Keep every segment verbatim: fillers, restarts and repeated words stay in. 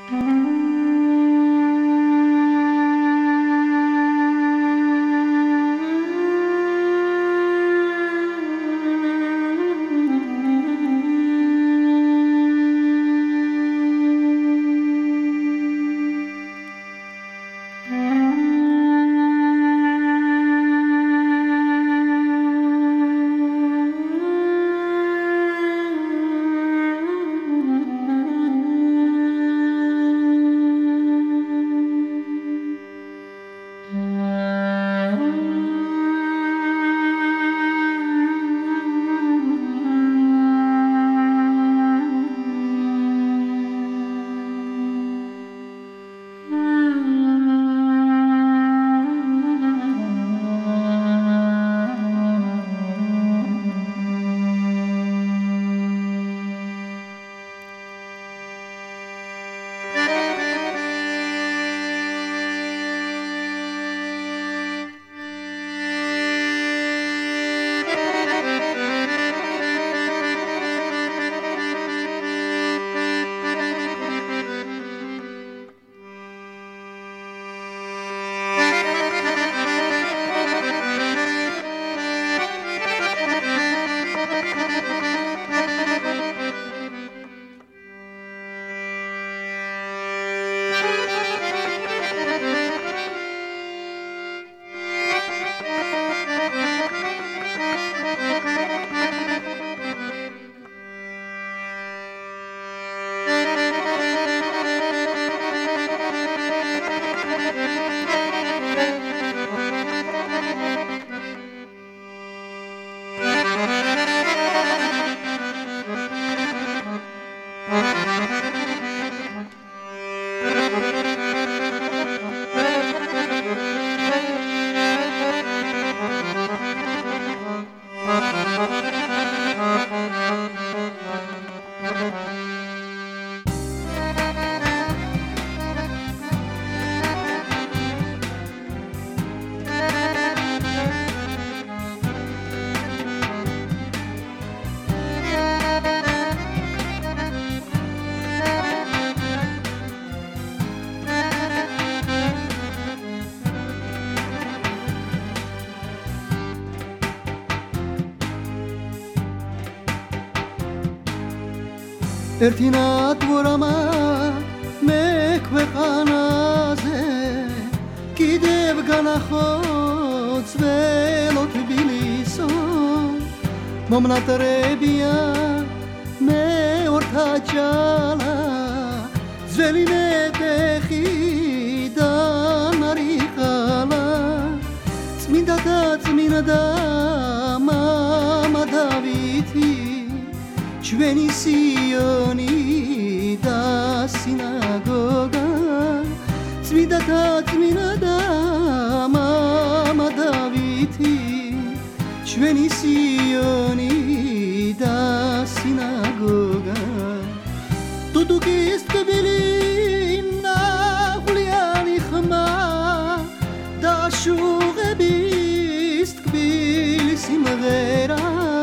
ერთინად ვორამა მე ქვეყანაზე კიდევ განახოც ველო თბილისო მომნატრებია მე ორთა ჭალა ძველი მეტეხიდან არიყალა წმინდა და წმინდა მამა დავითი ჩვენი სიონი და სინაგოგა წმინდა და წმინდა მამა დავითი ჩვენი სიონი და სინაგოგა დუდუკის თბილი ნაღვლიანი ხმა და შუღების თბილი სიმღერა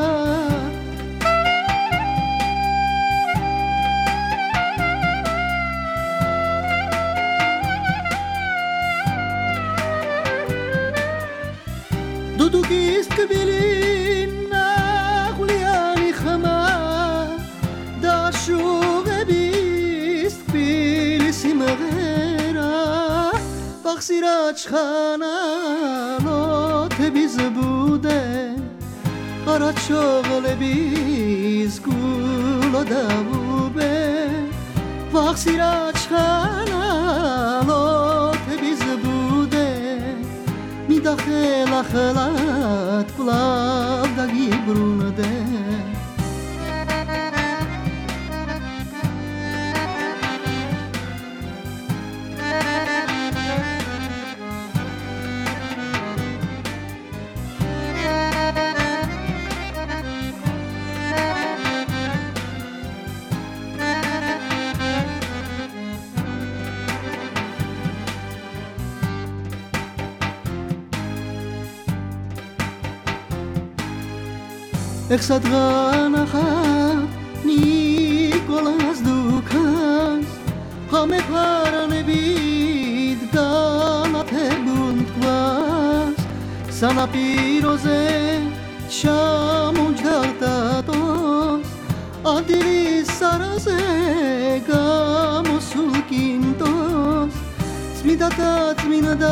დუდუკის თბილი ნაღვლიანი ხმა და შუღების თბილი სიმღერა ბახსირა ჩხანა ლოთების ბუდე ყარაჩოღლების გულო დავუბე ბახსირა ჩხანა ლოთების ბუდე მიდა ხელა ხელად კლავ დაგიბრუნდე איך סדרן אחת ניקולס דוקס გამეფარნებით განათებულ თვალს სანაპიროზე ჩამოჯდარდატოს ადილის სარაზე გამოსულ კინტოს წმინდა და წმინდა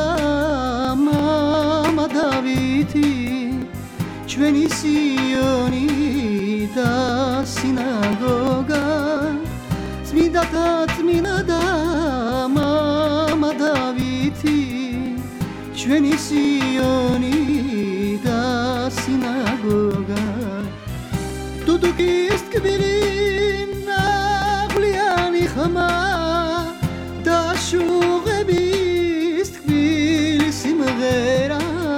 მამა დავითი ჩვენი სიონი და სინაგოგა წმინდა და წმინდა მამა დავითი ჩვენი სიონი და სინაგოგა დუდუკის ტკბილი ნაღვლიანი ხმა და შუღების ტკბილი სიმღერა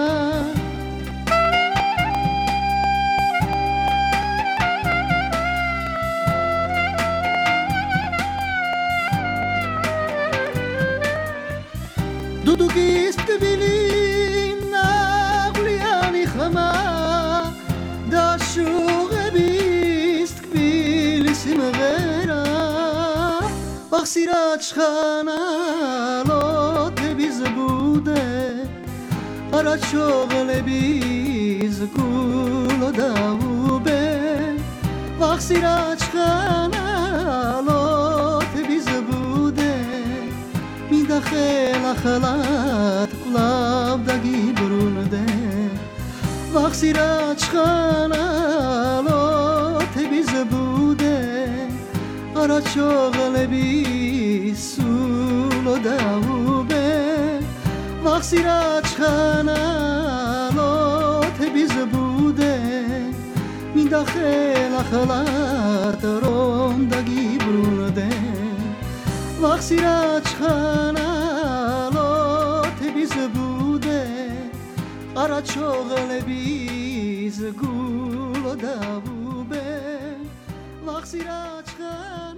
დუდუკის ტკბილი ნაღვლიანი ხმა და შუღების ტკბილი სიმღერა ბახსირად შხანალოთების ბუდე არაჩოღლების გულო დაუბე ბახსირად შხანალოთების ბუდე მინდა ხელახლად კვლავ დაგიბრუნდე ვახსირად შხანალოთების ბუდე არაჩოღლების სულო დაუბე ვახსირად შხანალოთების ბუდე მინდა ხელახლად რომ დაგიბრუნდე ვახსირად შხანალოთების ბუდე არაჩოღლების გულო დაუბე ვახსირად შხანალოთების